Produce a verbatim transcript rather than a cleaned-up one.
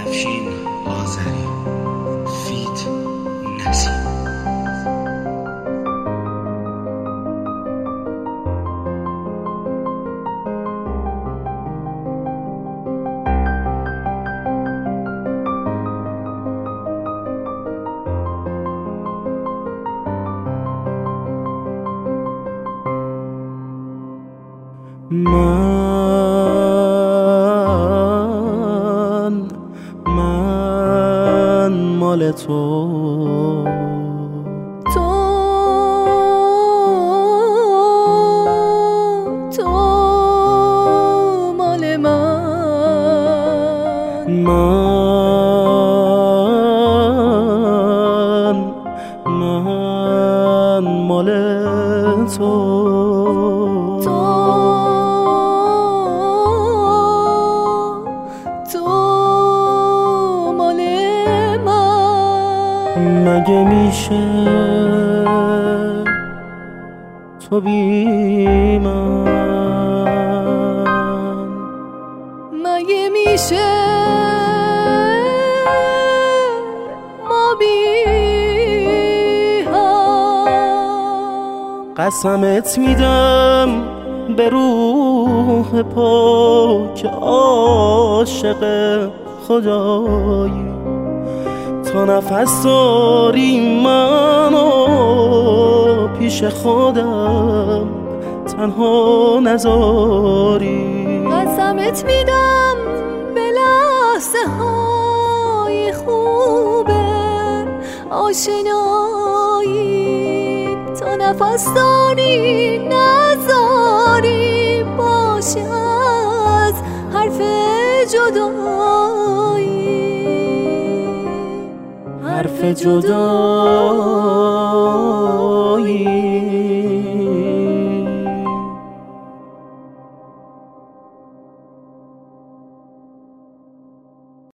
افشین آذری فیت نسیم. من من مال تو تو تو مال من من من مال تو مگه میشه تو بی من، مگه میشه ما بی هم. قسمت میدم به روح پاک عاشق خدایی تا نفس داری منو پیش خودم تنها نذاری. قسمت میدم به لحظه های خوبه آشنایی تا نفس داری نذاری باشه از حرف جدایی، حرف جدایی.